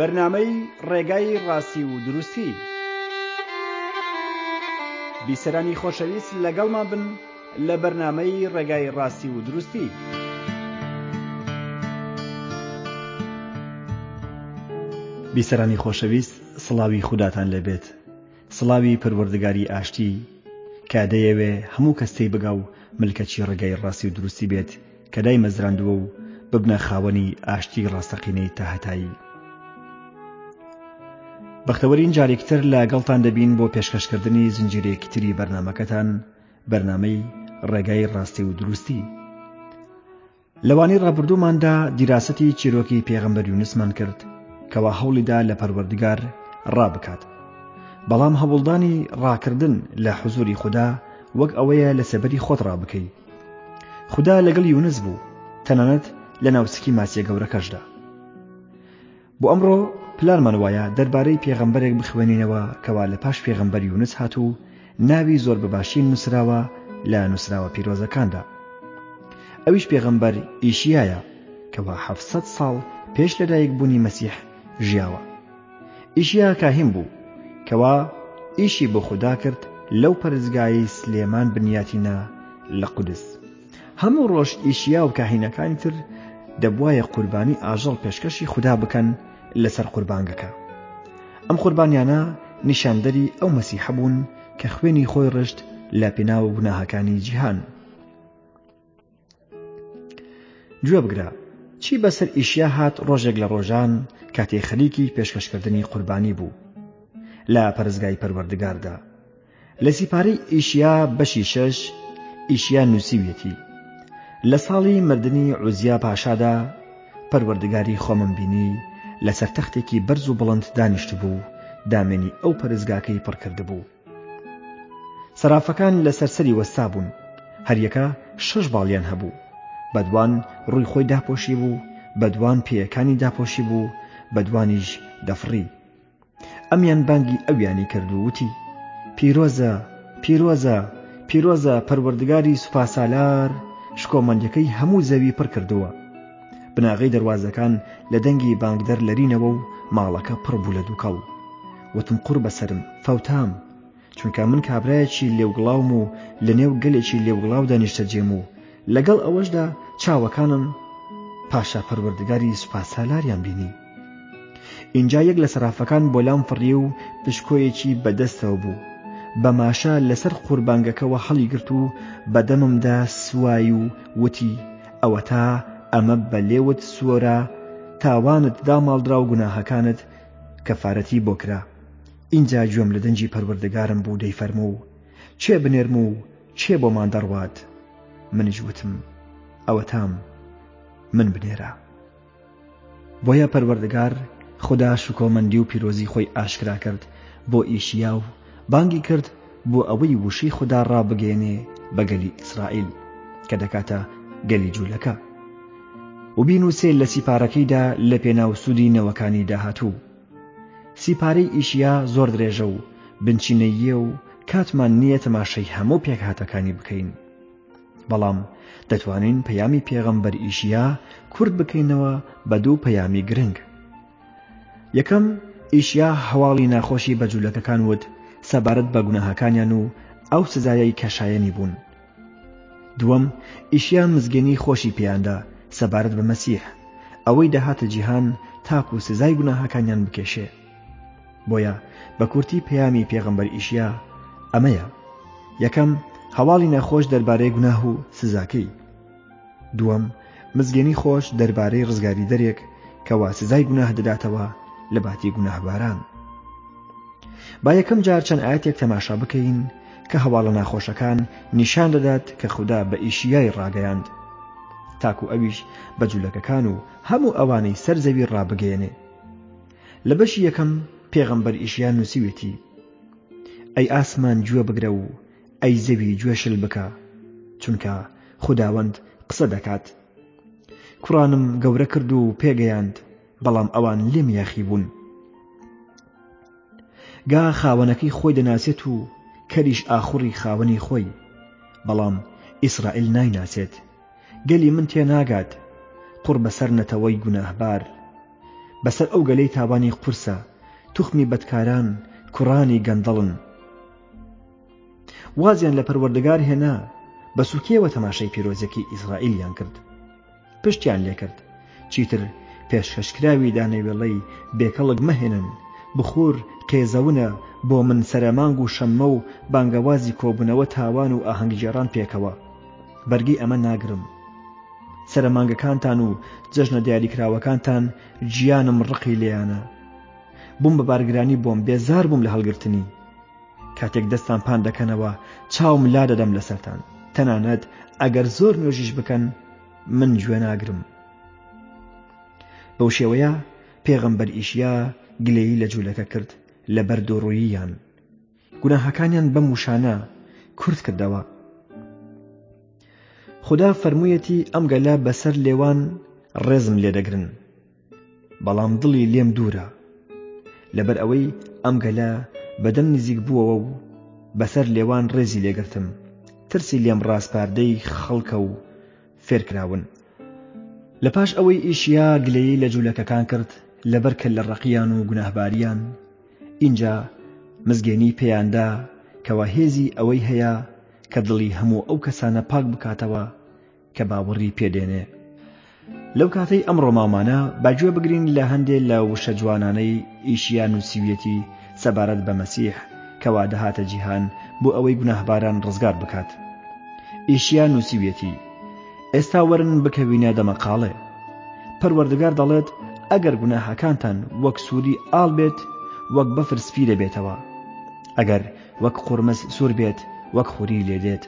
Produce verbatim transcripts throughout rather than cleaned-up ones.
بەرنامەی ڕێگای ڕاستی و دروستی. بیسەرانی خۆشەویست لەگەڵمان بن لە بەرنامەی ڕێگای ڕاستی و دروستی. بیسەرانی خۆشەویست، سڵاوی خوداتان لێبێت. سڵاوی پەروەردگاری ئاشتی کە دەیەوێ هەموو کەستەی بگا و ملکەچی ڕێگای ڕاستی و دروستی بێت کە دای مەزراندووە و ببنە خاوەنی ئاشتی ڕاستەقینەی تاهەتایی. بەختەوەرین جارێکتر لەگەڵتان دەبین بۆ پێشکەشکردنی زنجیرەیەکی تری بەرنامەکەتان، بەرنامەی ڕێگای ڕاستی و دروستی. لەوانەی ڕابردووماندا دیراسەتی چیرۆکی پێغەمبەر یونسمان کرد کەوا هەوڵیدا لە پەروەردگار ڕابکات، بەڵام هەوڵدانی ڕاکردن لە حوزوری خوددا وەک ئەوەیە لە سەبەری خۆت ڕابکەی. خوددا لەگەڵ یونس بوو، تەنانەت لە ناوسکی ماسیە گەورەکەشدا. بۆ ئەمڕۆ پلانمان وایە دەربارەی پێغەمبەرێک بخوێنینەوە کەوا لە پاش پێغەمبەر یونس هاتوو، ناوی زۆر بەباشی نووسراوە لە نووسراوە پیرۆزەکاندا. ئەویش پێغەمبەر ئیشیایە کەوا حەفسەد ساڵ پێش لەدایک بوونی مەسیح ژیاوە. ئیشیا کاهین بوو کەوا ئیشی بۆ خوددا کرد لەو پەرستگایی سلێمان بنیاتینە لە قودس. هەموو ڕۆژ ئیشیا و کاهینەکانی تر دەبوایە قوربانی ئاژەڵ پێشکەشی خوددا بکەن لەسەر قوربانگەکە. ئەم قوربانیانە نیشاندەری ئەو مەسیحە بوون کە خوێنی خۆی ڕشت لە پێناو گوناهەکانی جیهان. گوێ بگرە، چی بەسەر ئیشیا هات ڕۆژێک لە ڕۆژان کاتێ خەریکی پێشکەشکردنی قوربانی بوو لە پەرستگای پەروەردگاردا. لە سیپارەی ئیشیا بەشی شەش ئیشیا نووسیویەتی: لە ساڵی مردنی عوزیا پاشادا پەروەردگاری خۆمم بینی لەسەر تەختێکی بەرز و بڵند دانیشت بوو، دامێنی ئەو پەرستگاکەی پڕ کرد بوو. سەرافەکان لە سەرسەری وەستا بوون، هەریەکە شەش باڵیان هەبوو، بەدوان ڕووی خۆی داپۆشی بوو، بەدوان پێیەکانی داپۆشی بوو، بەدوانیش دەفڕی. ئەمیان بانگی ئەویانی کرد و وتی: پیرۆزە، پیرۆزە، پیرۆزە پەروەردگاری سوپاسالار، شکۆمەندەکەی هەموو زەوی پڕ کردووە. بناغی دەواازەکان لە دەنگی بانگدەر لەرینەوە و ماڵەکە پڕ بوو لە دووکەڵ. وتم قوڕ بەسرم، فەوتام، چونکە من کابرایەکی لێوگڵاوم و لە نێو گەلێکی لێوگڵاو دانیشتە جێم و لەگەڵ ئەوەشدا چاوەکانم پاشا پەروەردگاری سوپاسالاریان بینی. اینجا یەک لە سەرافەکان بۆ لام فڕی و پشکۆیەکی بەدەستەوە بوو، بە ماشە لەسەر قوربانگەکەوە هەڵی گرت و بەدەممدا سوای و وتی: ئەوە تا ئەمە بەلێوت سوۆرە، تاوانت داماڵدرا و گوناهەکانت کەفارەتی بۆ کرا. اینجا گوێم لە دەنجی پەروەردگارم بوو دەیفەرموو و چێ بنێرم و چێ بۆمان دەڕوات؟ منیش وتم: ئەوە تام، من بنێرە. بۆیە پەروەردگار خوددا شکۆمەندی و پیرۆزی خۆی ئاشکرا کرد بۆ ئیشیا و بانگی کرد بۆ ئەوەی وشەی خوددا ڕابگەێنێ بە گەلی ئیسرائیل کە دەکاتە گەلی جوولەکە و بینووسێ لە سیپارەکەیدا لە پێناو سوودی نەوەکانی داهاتوو. سیپارەی ئیشیا زۆر درێژە و بنچینەیە و کاتمان نییە تەماشای هەموو پێکهاتەکانی بکەین، بەڵام دەتوانین پەیامی پێغەمبەر ئیشیا کورد بکەینەوە بە دوو پەیامی گرنگ. یەکەم، ئیشیا هەواڵی ناخۆشی بە جوولەکەکان وت سەبارەت بە گوناهەکانیان و ئەو سزایەی کەشایەنی بوون. دووەم، ئیشیا مزگەنی خۆشی پێیاندا سەبارەت بە مەسیح، ئەوەی دەهاتە جیهان تاکو و سزای گوناهەکانیان بکێشێ. بۆیە بە کورتی پەیامی پێغەمبەر ئیشیا ئەمەیە: یەکەم، هەواڵی ناخۆش دەربارەی گوناه و سزاکەی. دووەم، مزگەنی خۆش دەربارەی ڕزگاری دەرێک کەوا سزای گوناه دەداتەوە لە باتی گوناهباران. با یەکەم جار چەند ئاەتێک تەماشا بکەین کە هەواڵە ناخۆشەکان نیشان دەدات کە خوددا بە ئیشیای ڕاگەیاند تاکو ئەویش بە جوولەکەکان و هەموو ئەوانەی سەر زەوی ڕابگەێنێ. لە بەشی یەکەم پێغەمبەر ئیشیا نووسیوێتی: ئەی ئاسمان گوێ بگرە و ئەی زەوی گوێشل بکە، چونکە خوداوەند قسە دەکات. کوڕانم گەورە کرد و پێگەیاند، بەڵام ئەوان لێم یاخی بوون. گا خاوەنەکەی خۆی دەناسێت و کەریش ئاخوڕی خاوەنی خۆی، بەڵام ئیسرائیل نایناسێت. گەلی من تێناگات، قوڕ بەسەر نەتەوەی گوناهبار. بەسەر ئەو گەلەی تاوانی قورسە توخمی بەدکاران کوڕانی گەندەڵن. وازیان لە پەروەردگار هێنا بە سوکێوە تەماشای پیرۆزیەکی ئیسرائیلیان کرد، پشتیان لێ کرد چیتر پێشکەشکراوی دانەوێڵەی بێکەڵک مەهێنن، بخور قێزەونە بۆ من سەرەمانگ و شەممە و بانگەوازی کۆبوونەوە تاوان و ئاهەنگجێڕان پێکەوە. بەرگی ئەمە ناگرم. سەرەمانگەکانتان و جەژنە دیاریکراوەکانتان گیانم ڕقی لێیانە. بووم بە بارگرانی بۆم، بێزار بووم لە هەڵگرتنی. کاتێک دەستان پان دەکەنەوە چاوم لا دەدەم لەسەرتان، تەنانەت ئەگەر زۆر نوێژیش بکەن من گوێ ناگرم. بەو شێوەیە پێغەمبەر ئیشیا گلەیی لە جوولەکە کرد لە بەر دۆڕووییان، گوناهەکانیان بەم وشانە کورت کردەوە. خدا فەرموویەتی ئەم گەلە بەسەر لێوان ڕێزم لێدەگرن، بەڵام دڵی لێم دوورە. لەبەر ئەوەی ئەم گەلە بەدەم نزیک بووەوە و بەسەر لێوان ڕێزی لێگرتم، ترسی لێم ڕاستپاردەی خەڵکە و فێرکراون. لە پاش ئەوەی ئیشیا گلەیی لە جوولەکەکان کرد لەبەر کە لە ڕەقیان و گوناهباریان، اینجا مزگەنی پێیاندا کەوا هێزی ئەوەی هەیە کە دڵی هەموو ئەو کەسانە پاک بکاتەوە کە باوەڕی پێدێنێ. لەو کاتەی ئەمڕۆ مامانە باگوێ بگرین لە هەندێک لە وشە جوانانەی ئیشیا نووسیویەتی سەبارەت بە مەسیح کەوا دەهاتە جیهان بۆ ئەوەی گوناهباران ڕزگار بکات. ئیشیا نووسیویەتی ئێستا وەرن بکەوینە دەمەقاڵێ. پەروەردگار دەڵێت ئەگەر گوناهەکانتان وەک سووری ئاڵ بێت وەک بەفر سپی دەبێتەوە، ئەگەر وەک قورمز سوور بێت وەک خوری لێدێت.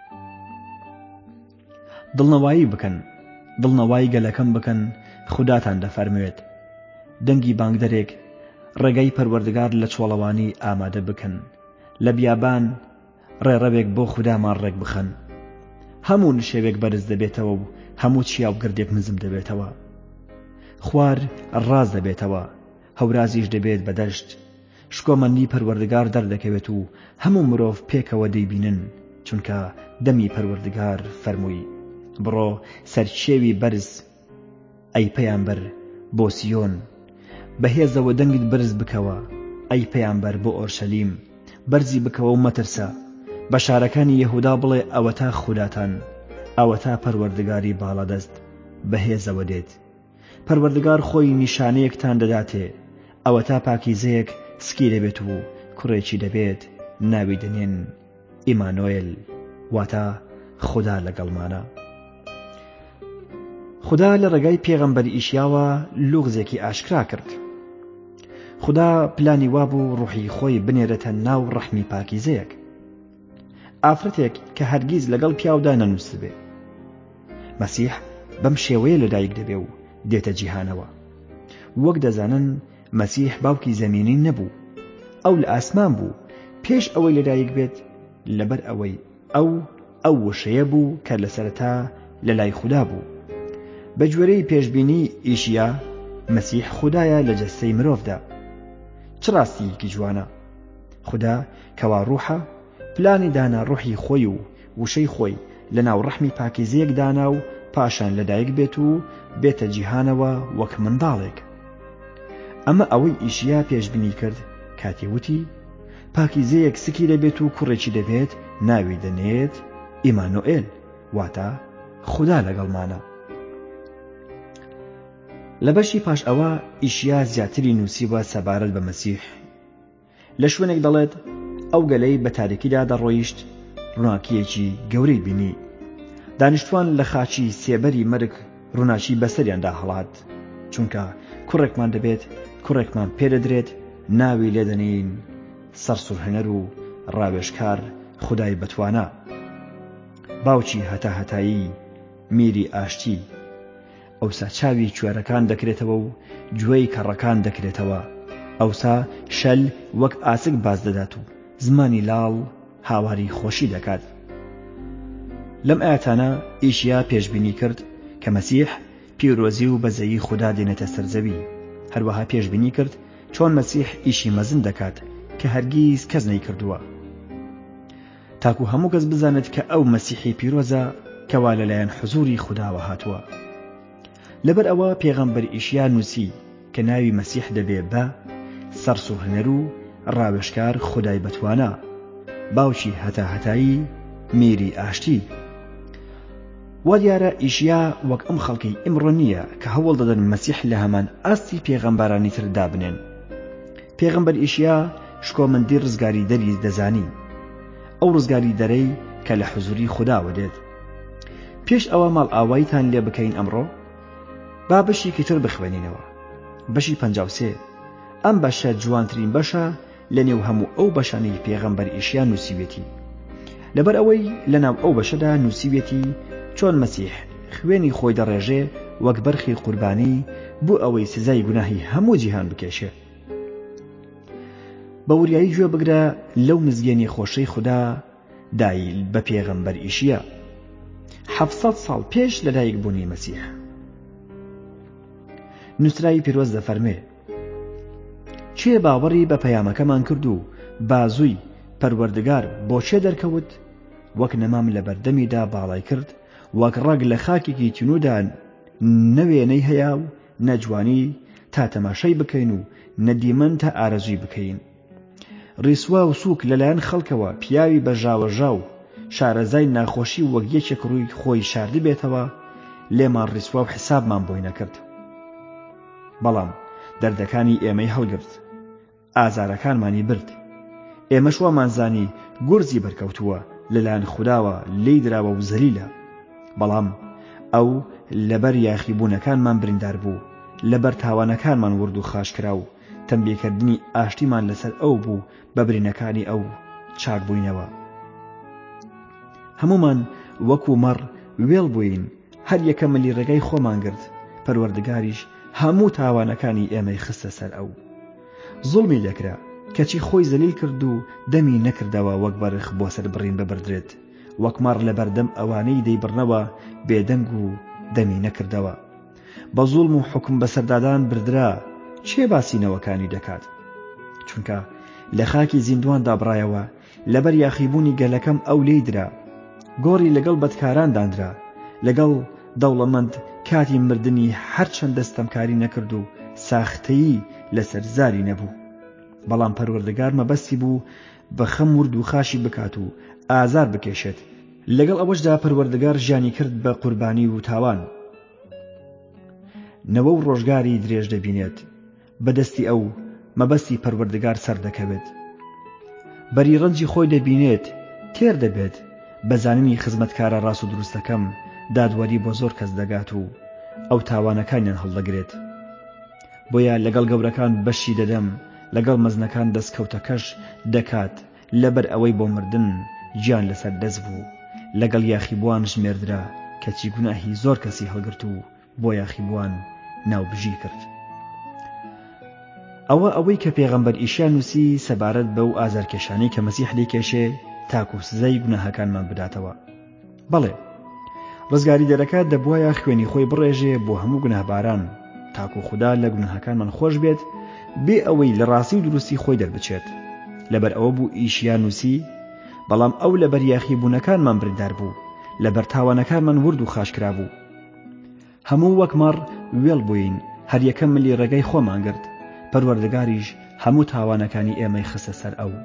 دڵنەوایی بکەن، دڵنەوایی گەلەکەم بکەن، خوداتان دەفەرموێت. دەنگی بانگدەرێک ڕێگەی پەروەردگار لە چۆڵەوانی ئامادە بکەن، لە بیابان ڕێڕەوێک بۆ خودامان ڕێک بخەن. هەموو نشێوێک بەرز دەبێتەوە و هەموو چیاو گردێک مزم دەبێتەوە. خوار ڕاز دەبێتەوە، هەورازیش دەبێت بە دەشت. شکۆمەندی پەروەردگار دەردەکەوێت و هەموو مرۆڤ پێکەوە دەیبینن، چونکە دەمی پەروەردگار فەرمووی بڕۆ سەرچێوی بەرز ئەی پەیامبەر بۆ سیۆن، بەهێزەوە دەنگت برز بکەوە ئەی پەیامبەر بۆ ئۆرشەلیم، بەرزی بکەوە و مەترسە. بە شارەکانی یەهودا بڵێ ئەوە تا خوداتان، ئەوە تا پەروەردگاری باڵەدەست بەهێزەوە دێت. پەروەردگار خۆی نیشانەیەکتان دەداتێ، ئەوە تا پاکیزەیەک سکی دەبێت و کوڕێکی دەبێت، ناوی دەنێن ئیمانوئێل، واتە خدا لەگەڵمانە. خدا لە ڕێگای پێغەمبەر ئیشیاوە لوغزێکی ئاشکرا کرد. خدا پلانی وابوو ڕوحی خۆی بنێرێتە ناو ڕەحمی پاکیزەیەک، ئافرەتێک کە هەرگیز لەگەڵ پیاودا نەنووسبێ. مەسیح بەم شێوەیە لەدایک دەبێ و دێتە جیهانەوە. وەک دەزانن مەسیح باوکی زەمینی نەبوو، ئەو لە ئاسمان بوو پێش ئەوەی لەدایک بێت، لەبەر ئەوەی ئەو ئەو وشەیە بوو کە لە سەرەتا لە لای خوددا بوو. بە گوێرەی پێشبینی ئیشیا مەسیح خودایە لە جەستەی مرۆڤدا. چ ڕاستیەکی جوانە! خوددا کەوا ڕوحە پلانی دانا ڕوحی خۆی و وشەی خۆی لە ناو ڕەحمی پاکیزەیەک دانا و پاشان لەدایک بێت و بێتە جیهانەوە وەک منداڵێک. ئەمە ئەوەی ئیشیا پێشبینی کرد کاتی وتی پاکیزەیەک سکی دەبێت و کوڕێکی دەبێت، ناوی دەنێت ئیمانوئێل، واتە خدا لەگەڵمانە. لە بەشی پاش ئەوە ئیشیا زیاتری نووسیوە سەبارەت بە مەسیح. لە شوێنێک دەڵێت ئەو گەلەی بە تاریکیدا دەڕۆیشت، ڕووناکیەکی گەورەی بینی. دانیشتوان لە خاچی سێبەری مەرگ ڕووناکی بەسەریاندا هەڵات، چونکە کوڕێکمان دەبێت، کوڕێکمان پێدەدرێت، ناوی لێدەنین سەرسوڕهێنەر و ڕاوێژکار خودای بەتوانە، باوکی هەتا هەتایی، میری ئاشتی. ئەوسا چاوی کوێرەکان دەکرێتەوە و گوێی کەڕەکان دەکرێتەوە. ئەوسا شەل وەک ئاسک باز دەدات و زمانی لاڵ هاواری خۆشی دەکات. لەم ئاەتانە ئیشیا پێشبینی کرد کە مەسیح پیرۆزی و بەزەیی خوددا دێنێتە سەرزەوی. هەروەها پێشبینی کرد چۆن مەسیح ئیشی مەزن دەکات کە هەرگیز کەس نەیکردووە، تاکو هەموو کەس بزانێت کە ئەو مەسیحی پیرۆزە کەوا لەلایەن حوزوری خودداوە هاتووە. لەبەر ئەوە پێغەمبەر ئیشیا نووسی کە ناوی مەسیح دەبێ بە سەرس و هەنەر و ڕاوێشکار خودای بەتوانە، باوکی هەتا هەتایی میری ئاشتی. وا دیارە ئیشیا وەک ئەم خەڵکی ئیمڕۆ نییە کە هەوڵ دەدەن مەسیح لە هەمان ئاستی پێغەمبەرانی تر دابنێن. پێغەمبەر ئیشیا شکۆمەندی ڕزگاری دەری دەزانی، ئەو ڕزگاری دەرەی کە لە حوزوری خوداوە دێت. پێش ئەوە ماڵ ئاواییتان لێ بکەین ئەمڕۆ، با بەشی تر بخوێنینەوە. بەشی پەنجاو سێ. ئەم بەشە جوانترین بەشە لە نێو هەموو ئەو بەشانەی پێغەمبەر ئیشیا نووسیوێتی، لەبەر ئەوەی لەناو ئەو بەشەدا نووسیوێتی چۆن مەسیح خوێنی خۆی دەڕێژێ وەک بەرخی قوربانی بۆ ئەوەی سزای گوناهی هەموو جیهان بکێشێ. بە وریایی گوێ بگرە لەو مزگەنی خۆشەی خوددا دایل بە پێغەمبەر ئیشیا حەفسەد ساڵ پێش لەدایک بوونی مەسیح. نووسراوی پیرۆز دەفەرمێ: چێ باوەڕی بە پەیامەکەمان کرد و بازووی پەروەردگار بۆچێ دەرکەوت، وەک نەمام لە بەردەمیدا باڵای کرد، وەک ڕەگ لە خاکێکی تینوودا نەوێنەی هەیە و نەجوانی تا تەماشای بکەین و نەدیمەن تا ئارەزوی بکەین. ڕیسوا و سووک لەلایەن خەڵکەوە پیاوی بەژاوەژاو شارەزای ناخۆشی وەک یەکێک ڕووی خۆی شاردی بێتەوە، لێمان ڕیسوا و حسابمان بۆی نەکرد. بەڵام دەردەکانی ئێمەی هەڵگرت، ئازارەکانمانی برد. ئێمەش وامانزانی گورزی بەرکەوتووە لەلایەن خوداوە لێی دراوە و زەلیلە. بەڵام ئەو لەبەر یاخیبوونەکانمان بریندار بوو، لەبەر تاوانەکانمان ورد و خاش کرا و تەنبیهکردنی ئاشتیمان لەسەر ئەو بوو بە برینەکانی ئەو چاک بووینەوە. هەمومان وەکو مەڕ وێڵ بووین، هەر یەکە مەلی ڕێگای خۆمان گرت، پەروەردگاریش هەموو تاوانەکانی ئێمەی خستە سەر ئەو. زوڵمی لێکرا کەچی خۆی زەلیل کرد و دەمی نەکردەوە وەک بەرخ بۆ سەر بڕین ببردرێت، وەک مەڕ لە بەردەم ئەوانەی دەیبڕنەوە بێدەنگ و دەمی نەکردەوە. بە زوڵم و حکم بەسەردادان بردرا، چێ باسینەوەکانی دەکات؟ چونکە لە خاکی زیندوان دابڕایەوە، لەبەر یاخیبوونی گەلەکەم ئەو لێی درا. گۆڕی لەگەڵ بەدکاران دانرا، لەگەڵ دەوڵەمەند کاتی مردنی هەرچەند دەستەمکاری نەکرد و ساختەیی لەسەر زاری نەبوو. بەڵام پەروەردگار مەبەستی بوو بە خەم ورد و خاشی بکات و ئازار بکێشێت. لەگەڵ ئەوەشدا پەروەردگار ژیانی کرد بە قوربانی و تاوان. نەوە و ڕۆژگاری درێژ دەبینێت، بەدەستی ئەو مەبەستی پەروەردگار سەر دەکەوێت. بەری ڕەنجی خۆی دەبینێت، تێر دەبێت بە زانینی خزمەتکارە ڕاست و دروستەکەم دادوەری بۆ زۆر کەس دەگات و ئەو تاوانەکانیان هەڵدەگرێت. بۆیە لەگەڵ گەورەکان بەشی دەدەم، لەگەڵ مەزنەکان دەستکەوتەکەش دەکات، لەبەر ئەوەی بۆ مردن گیان لەسەر دەست بوو. لەگەڵ یاخیبوان ژمێردرا کەچی گوناهی زۆر کەسی هەڵگرت و بۆ یاخیبوان ناوبژی کرد. ئەوە ئەوەی کە پێغەمبەر ئیشیا نووسی سەبارەت بەو ئازارکێشانەی کە مەسیح لێکێشێ تاکو سزای گوناهەکانمان بداتەوە. بەڵێ، ڕزگاری دەرەکە دەبوایە خوێنی خۆی بڕێژێ بۆ هەموو گوناهباران، تاکو خوددا لە گوناهەکانمان خۆش بێت، بێ ئەوەی لە ڕاستی و دروستی خۆی دەربچێت. لەبەر ئەوە بوو ئیشیا نووسی، بەڵام ئەو لەبەر یاخیبوونەکانمان بریندار بوو، لەبەر تاوانەکانمان ورد و خاشکرا بوو. هەموو وەک مەڕ وێڵ بووین، هەر یەکەم ملی ڕێگای خۆمان گرت، پەروەردگاریش هەموو تاوانەکانی ئێمەی خستە سەر ئەو.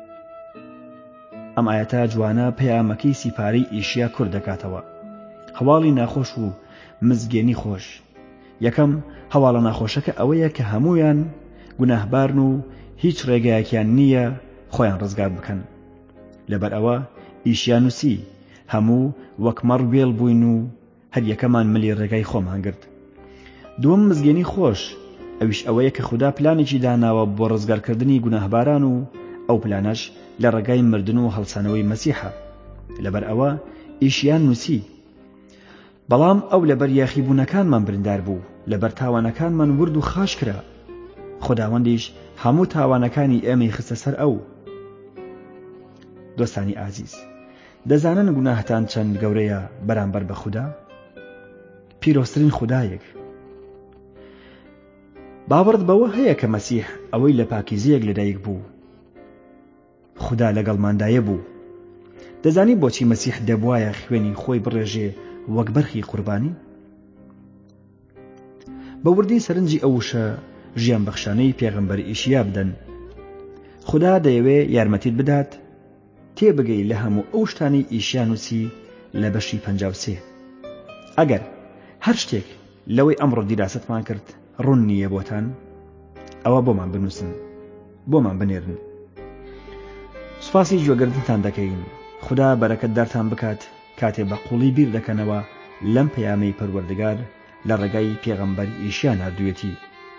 ئەم ئاەتە جوانە پەیامەکەی سیپارەی ئیشیا کوڕ دەکاتەوە. هەواڵی ناخۆش و مزگێنی خۆش. یەکەم هەواڵە ناخۆشەکە ئەوەیە کە هەمویان گوناهبارن و هیچ ڕێگایەکیان نییە خۆیان ڕزگار بکەن. لەبەر ئەوە ئیشیا نووسی، هەموو وەک مەڕ وێڵ بووین و هەر یەکەمان ملی ڕێگای خۆمان گرت. دووەم مزگێنی خۆش، ئەویش ئەوەیە کە خوددا پلانێکی داناوە بۆ ڕزگارکردنی گوناهباران و ئەو پلانەش لە ڕێگای مردن و هەڵسانەوەی مەسیحە. لەبەر ئەوە ئیشیان نووسی، بەڵام ئەو لەبەر یاخیبوونەکانمان بریندار بوو، لەبەر تاوانەکانمان ورد و خاش کرا. خوداوەندیش هەموو تاوانەکانی ئێمەی خستە سەر ئەو. دۆستانی ئازیز، دەزانن گوناهتان چەند گەورەیە بەرامبەر بە خوددا؟ پیرۆسترین خودایەک. باوەڕت بەوە هەیە کە مەسیح ئەوەی لە پاکیزەیەک لەدایک بوو، خوددا لەگەڵماندایە بوو. دەزانی بۆچی مەسیح دەبوایە خوێنی خۆی بڕێژێ وەک بەرخی قوربانی؟ بە وردی سەرنجی ئەو وشە ژیان بەخشانەی پێغەمبەر ئیشیا بدەن. خدا دەیەوێ یارمەتیت بدات تێبگەی لە هەموو ئەو شتانی ئیشیا نووسی لە بەشی پەنجاو سێ. ئەگەر هەر شتێک لەوەی ئەمڕۆ دیراستمان کرد ڕوون نییە بۆتان، ئەوە بۆمان بنووسن، بۆمان بنێرن. سوپاسی گوێگرتنتان دەکەین. خدا بەرەکەت دەرتان بکات کاتێ بە قوڵی بیر دەکەنەوە لەم پەیامەی پەروەردگار لە ڕێگای پێغەمبەر ئیشیا نردوویەتی.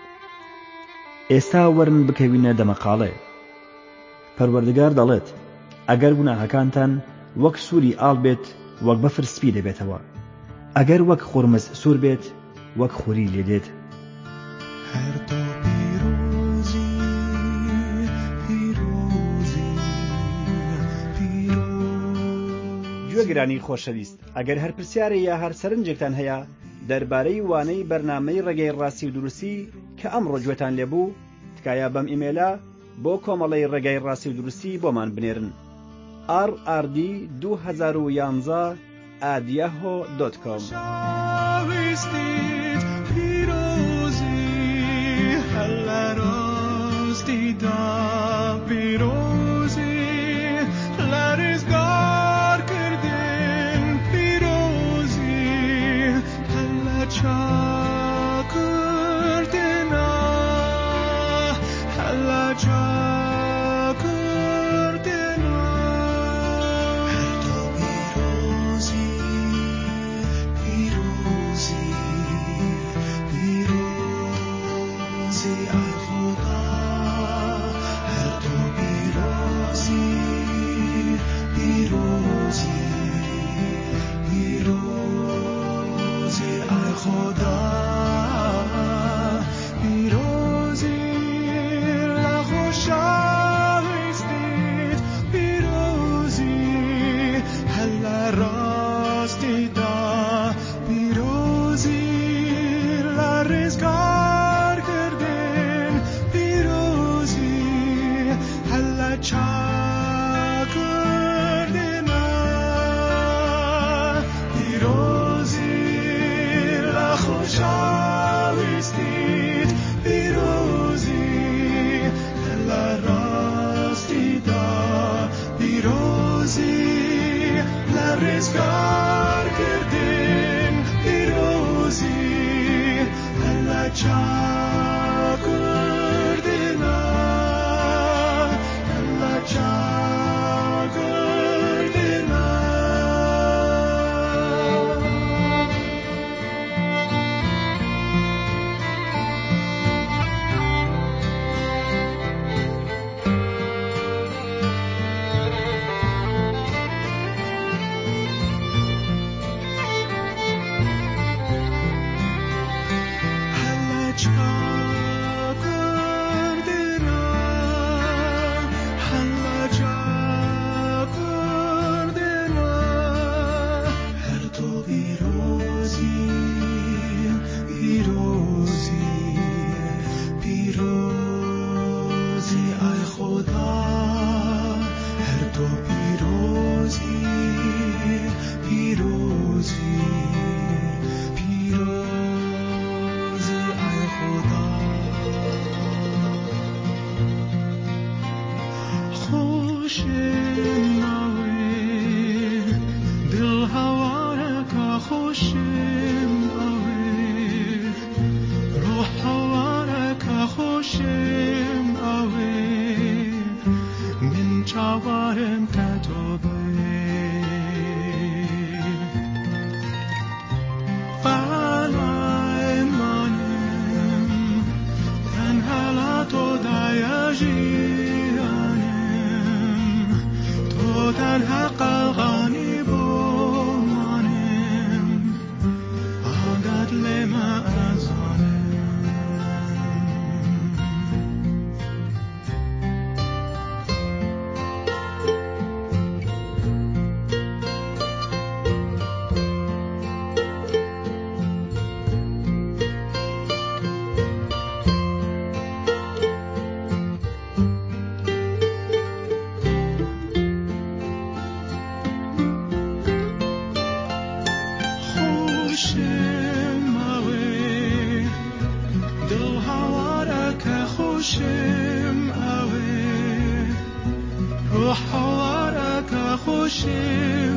ئێستا وەرن بکەوینە دەمەقاڵێ. پەروەردگار دەڵێت ئەگەر گوناهەکانتان وەک سووری ئاڵ بێت وەک بەفر سپی دەبێتەوە، ئەگەر وەک خوڕمز سوور بێت وەک خوری لێدێت. گوێگرانی خۆشەویست، ئەگەر هەر پرسیارە یا هەر سەرنجێکتان هەیە دەربارەی وانەی بەرنامەی ڕێگەی ڕاستی و دروستی کە ئەمڕۆ گوێتان لێبوو، تکایە بەم ئیمێلە بۆ کۆمەڵەی ڕێگای ڕاستی و دروستی بۆمان بنێرن. ئار ئار دی دوو هەزار و یانزە ئات یاهۆ دۆت کۆم. I 是